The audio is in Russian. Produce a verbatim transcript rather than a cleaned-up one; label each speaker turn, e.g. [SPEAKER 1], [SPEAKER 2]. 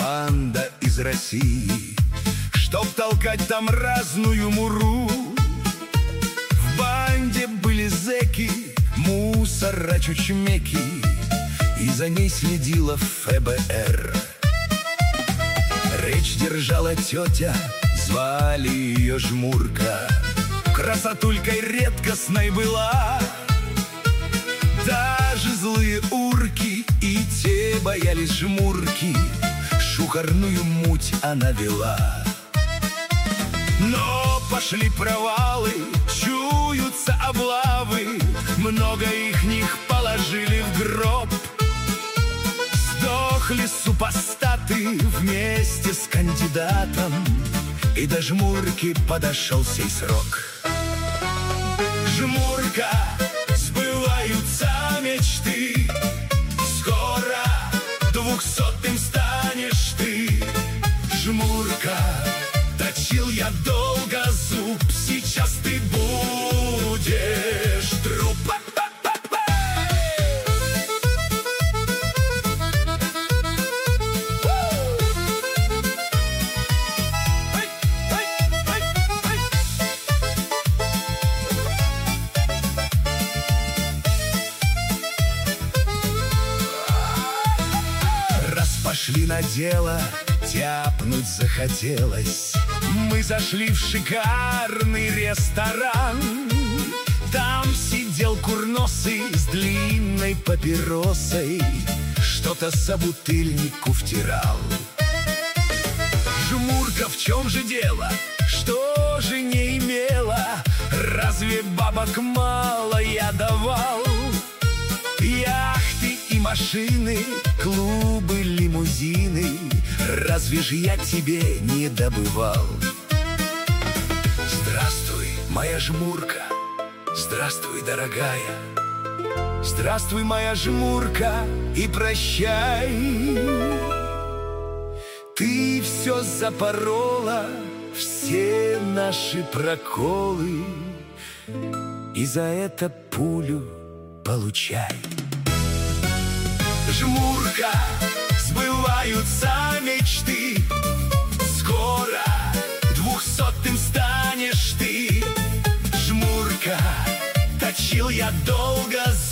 [SPEAKER 1] банда из России, чтоб толкать там разную муру. В банде были зэки, мусора, чучмеки, и за ней следила эф бэ эр. Речь держала тетя, звали ее Жмурка. Красотулькой редкостной была. Даже злые урки и те боялись Жмурки. Шухарную муть она вела. Но пошли провалы, чуются облавы, много ихних положили в гроб. Сдохли супостаты вместе с кандидатом, и до Жмурки подошел сей срок. Жмурка, сбываются мечты, скоро двухсотым станешь ты. Жмурка, точил я долго зуб, сейчас ты будешь труп. Пошли на дело, тяпнуть захотелось. Мы зашли в шикарный ресторан. Там сидел курносый с длинной папиросой, что-то собутыльнику втирал. Жмурка, в чем же дело? Что же не имела? Разве бабок мало я давал? Яхты и машины, клубы, лимузины, разве же я тебе не добывал? Здравствуй, моя Жмурка, здравствуй, дорогая. Здравствуй, моя Жмурка, и прощай. Ты все запорола, все наши проколы, и за это пулю получай. Жмурка, сбываются мечты, скоро двухсотым станешь ты. Жмурка, точил я долго